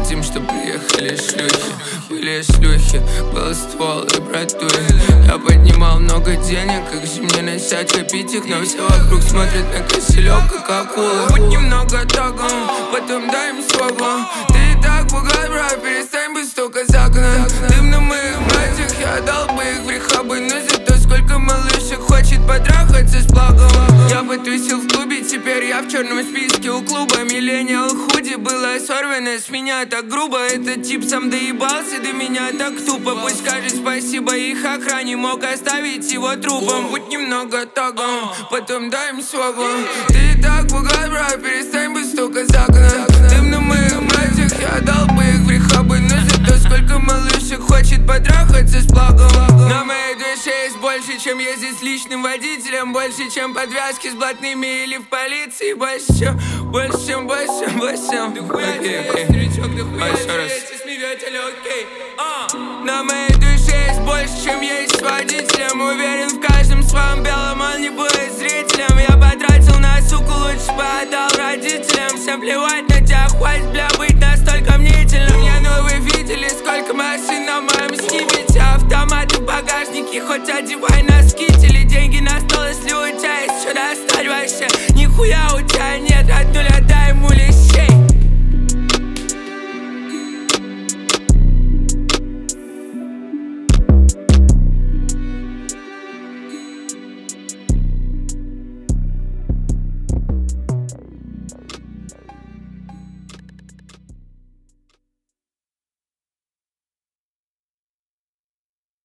хотим, чтоб приехали шлюхи. Были шлюхи, был ствол и братуи. Я поднимал много денег, как же мне начать копить их? Но все вокруг смотрят на кошелек, как акулы. Будь немного тагом, потом дай им свободу. Ты и так богат, брат, перестань быть столько загнан. Дым на моих братьях, я отдал бы их в рехабы. Но зато сколько малышек хочет потрахаться с благом. Я потусил в клубе, теперь я в черном списке у клуба. Миллениал худи было сорвано с меня так грубо. Этот тип сам доебался до меня так тупо. Пусть скажет спасибо их охране, мог оставить его трупом. Будь немного тагом, потом дай им свободу. Ты и так богат, брат, перестань быть столько загнан. Дым на моих братьях, я отдал бы их в рехабы. Но зато сколько малышек хочет потрахаться с благом. На моей душе есть больше, чем ездить с личным водителем. Больше, чем подвязки с блатными или в полиции. Больше, чем. На моей душе есть больше, чем есть с водителем. Уверен в каждом своем белом, он не будет зрителем. Я потратил на суку, лучше бы отдал родителям. Всем плевать